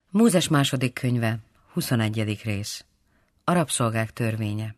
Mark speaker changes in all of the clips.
Speaker 1: Mózes második könyve, 21. rész. A rabszolgák törvénye.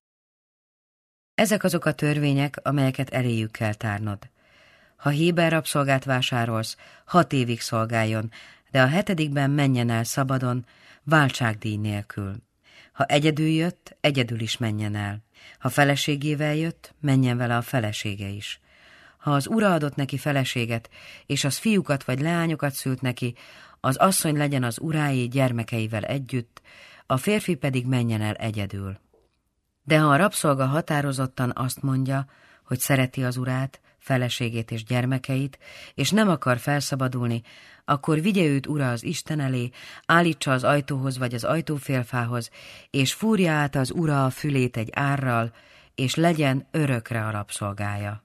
Speaker 1: Ezek azok a törvények, amelyeket eléjük kell tárnod. Ha héber rabszolgát vásárolsz, 6 évig szolgáljon, de a 7. menjen el szabadon, váltságdíj nélkül. Ha egyedül jött, egyedül is menjen el. Ha feleségével jött, menjen vele a felesége is. Ha az ura adott neki feleséget, és az fiúkat vagy leányokat szült neki, az asszony legyen az uráé gyermekeivel együtt, a férfi pedig menjen el egyedül. De ha a rabszolga határozottan azt mondja, hogy szereti az urát, feleségét és gyermekeit, és nem akar felszabadulni, akkor vigye őt ura az Isten elé, állítsa az ajtóhoz vagy az ajtófélfához, és fúrja át az ura a fülét egy árral, és legyen örökre a rabszolgája.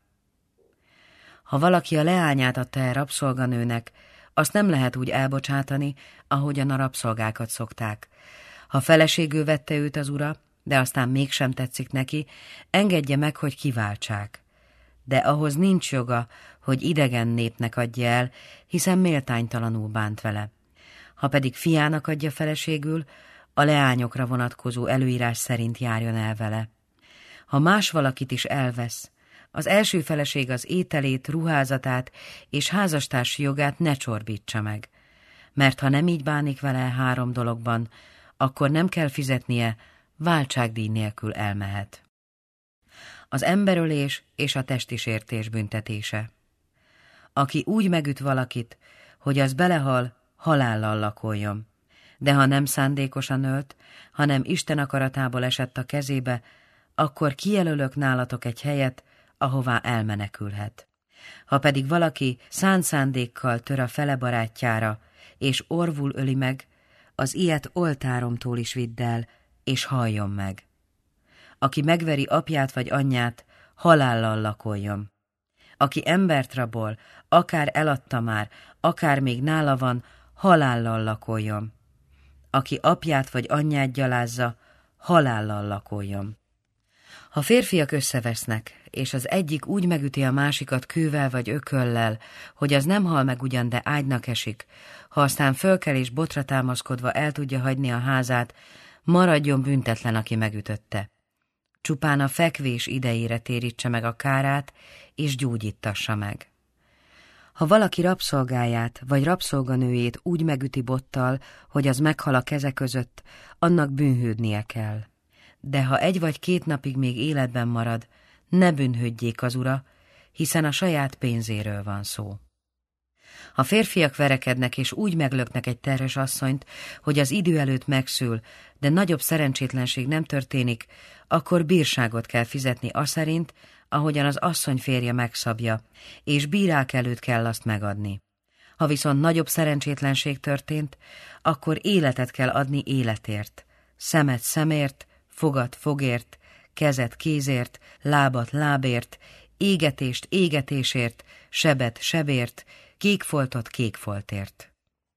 Speaker 1: Ha valaki a leányát adta el rabszolganőnek, azt nem lehet úgy elbocsátani, ahogyan a rabszolgákat szokták. Ha feleségül vette őt az ura, de aztán mégsem tetszik neki, engedje meg, hogy kiváltsák. De ahhoz nincs joga, hogy idegen népnek adja el, hiszen méltánytalanul bánt vele. Ha pedig fiának adja feleségül, a leányokra vonatkozó előírás szerint járjon el vele. Ha más valakit is elvesz, az első feleség az ételét, ruházatát és házastársi jogát ne csorbítsa meg, mert ha nem így bánik vele 3 dologban, akkor nem kell fizetnie, váltságdíj nélkül elmehet. Az emberölés és a testi sértés büntetése. Aki úgy megüt valakit, hogy az belehal, halállal lakoljon, de ha nem szándékosan ölt, hanem Isten akaratából esett a kezébe, akkor kijelölök nálatok egy helyet, ahová elmenekülhet. Ha pedig valaki szánt szándékkal tör a fele barátjára, és orvul öli meg, az ilyet oltáromtól is vidd el, és halljon meg. Aki megveri apját vagy anyját, halállal lakoljon. Aki embert rabol, akár eladta már, akár még nála van, halállal lakoljon. Aki apját vagy anyját gyalázza, halállal lakoljon. Ha férfiak összevesznek, és az egyik úgy megüti a másikat kővel vagy ököllel, hogy az nem hal meg ugyan, de ágynak esik, ha aztán fölkel és botra támaszkodva el tudja hagyni a házát, maradjon büntetlen, aki megütötte. Csupán a fekvés idejére térítse meg a kárát, és gyógyítassa meg. Ha valaki rabszolgáját vagy rabszolganőjét úgy megüti bottal, hogy az meghal a keze között, annak bűnhődnie kell. De ha 1 vagy 2 napig még életben marad, ne bűnhődjék az ura, hiszen a saját pénzéről van szó. Ha férfiak verekednek és úgy meglöknek egy terhes asszonyt, hogy az idő előtt megszül, de nagyobb szerencsétlenség nem történik, akkor bírságot kell fizetni aszerint, ahogyan az asszony férje megszabja, és bírák előtt kell azt megadni. Ha viszont nagyobb szerencsétlenség történt, akkor életet kell adni életért, szemet szemért, fogat fogért, kezet kézért, lábat lábért, égetést égetésért, sebet sebért, kékfoltot kékfoltért.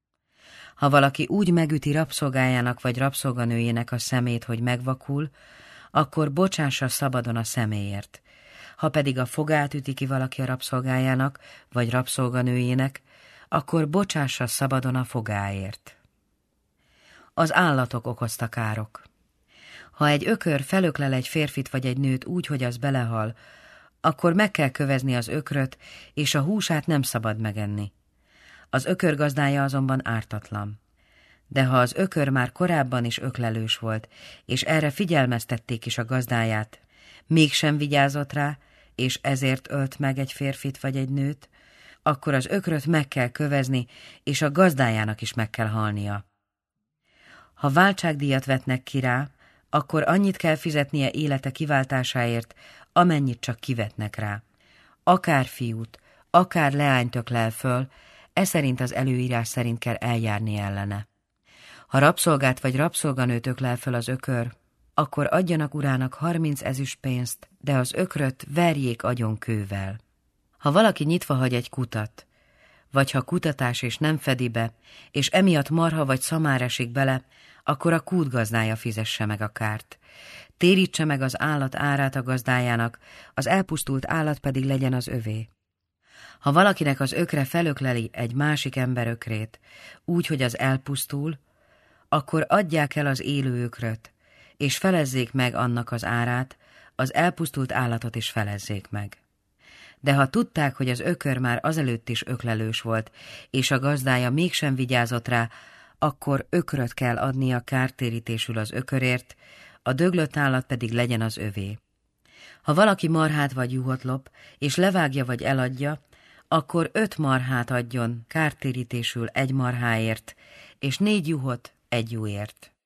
Speaker 1: Ha valaki úgy megüti rabszolgájának vagy rabszolganőjének a szemét, hogy megvakul, akkor bocsássa szabadon a szeméért. Ha pedig a fogát üti ki valaki a rabszolgájának vagy rabszolganőjének, akkor bocsássa szabadon a fogáért. Az állatok okozta károk. Ha egy ökör felöklel egy férfit vagy egy nőt úgy, hogy az belehal, akkor meg kell kövezni az ökröt, és a húsát nem szabad megenni. Az ökör gazdája azonban ártatlan. De ha az ökör már korábban is öklelős volt, és erre figyelmeztették is a gazdáját, mégsem vigyázott rá, és ezért ölt meg egy férfit vagy egy nőt, akkor az ökröt meg kell kövezni, és a gazdájának is meg kell halnia. Ha váltságdíjat vetnek ki rá, akkor annyit kell fizetnie élete kiváltásáért, amennyit csak kivetnek rá. Akár fiút, akár leányt öklel föl, szerint az előírás szerint kell eljárni ellene. Ha rabszolgát vagy rabszolganőt öklel föl az ökör, akkor adjanak urának 30 ezüstpénzt, de az ökröt verjék agyon kővel. Ha valaki nyitva hagy egy kutat, vagy ha kutatás és nem fedi be, és emiatt marha vagy szamár esik bele, akkor a kút gazdája fizesse meg a kárt. Térítse meg az állat árát a gazdájának, az elpusztult állat pedig legyen az övé. Ha valakinek az ökre felökleli egy másik ember ökrét, úgy, hogy az elpusztul, akkor adják el az élő ökröt, és felezzék meg annak az árát, az elpusztult állatot is felezzék meg. De ha tudták, hogy az ökör már azelőtt is öklelős volt, és a gazdája mégsem vigyázott rá, akkor ökröt kell adnia kártérítésül az ökörért, a döglött állat pedig legyen az övé. Ha valaki marhát vagy juhot lop, és levágja vagy eladja, akkor 5 marhát adjon kártérítésül 1 marháért, és 4 juhot 1 juhért.